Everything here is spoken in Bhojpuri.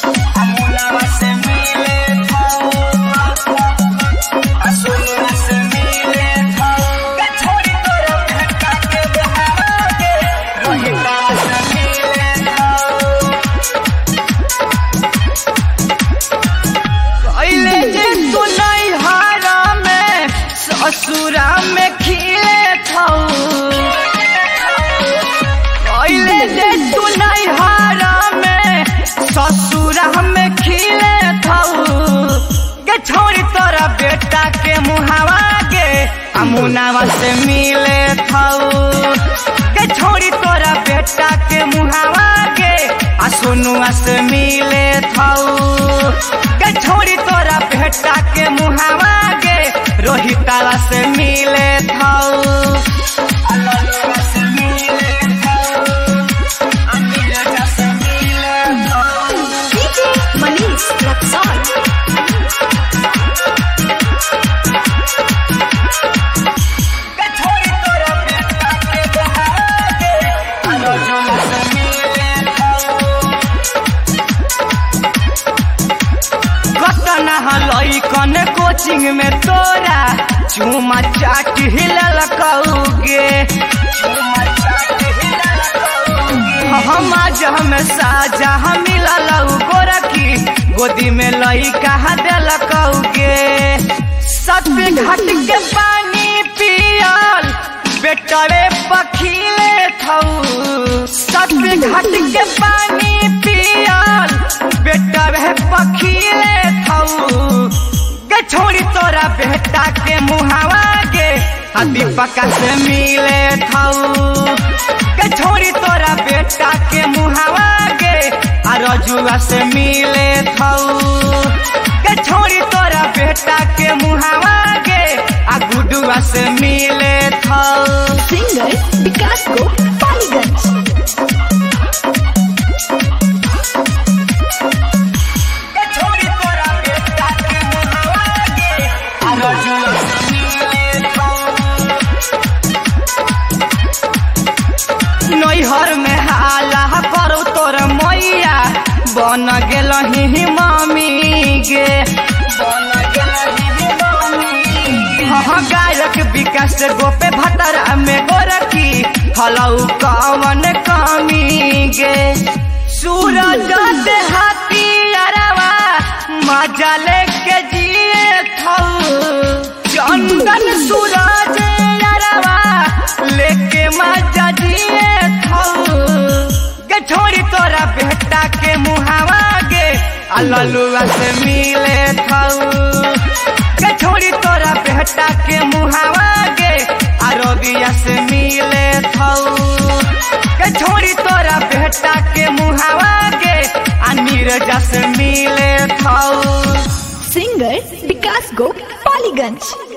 अमुलवा से मिले थाऊ असुलवा से मिले थाऊ के छोड़ी तोरा भेटा के बहागे रोहिता से मिले थाऊ कइले जे तू नहीं हारा में ससुरा में खिले थाऊ कइले जे तू नहीं हारा में ससुरा में खिले थाऊ के छोड़ी तोरा बेटा के मुहावा गे अमुनावा से मिले थाऊ के छोड़ी तोरा बेटा के मुहावा गे आ सोनुआ से मिले थाऊ के छोड़ी तोरा बेटा के मुहावा गे रोहितावा से मिले थाऊ अललवा से मिले थाऊ अमीरजा से मिले थाऊ DJ Manish Luxor. के छोड़ी तोरा बेटा के बहागे अललवा से मिले थाऊ कतना हलई कन कोचिंग में तोरा चुमा चाट हिलल कौगे चुमा चाट हिलल कौगे हम आज हम साजा हम मिलल गोरखी गोदी में लई कहा देल कौगे सत्य घाट के पानी पियल बेटरे पखीले थाऊ सत्य घाट के पानी पियल बेटरे पखीले थाऊ के छोड़ी तोरा बेटा के मुहावा गे आ दीपका से मिले थाऊ के छोड़ी तोरा बेटा के मुहावा गे आ रजुआ से मिले थाऊ के छोड़ी तोरा बेटा के मुहावा गे आ गुडुआ से मिले थाऊ Singer Vikas Go Paliganj. के छोड़ी तोरा बेटा के मुहावा गे आ रजुआ से मिले थाऊ नैहर में हाला करो तोर मैया बन गेल ही मामी गे बन गेल ही मामी हाँ गायक विकास गोपे भटरा में गोरखी हलऊ कवन कमी गे सूरज देहाती अरवा मजा लेके जिए थाऊ चंदन सूरज अरवा लेके मजा जिए थाऊ के छोड़ी तोरा बेटा के मुहावा गे अललुआ से मिले थाऊ के छोड़ी तोरा बेटा के मुहावा गे आरोगिया से मिले थाऊ के छोड़ी तोरा बेटा के मुहावा गे आ नीरजा से मिले थाऊ Singer Vikas Go Paliganj.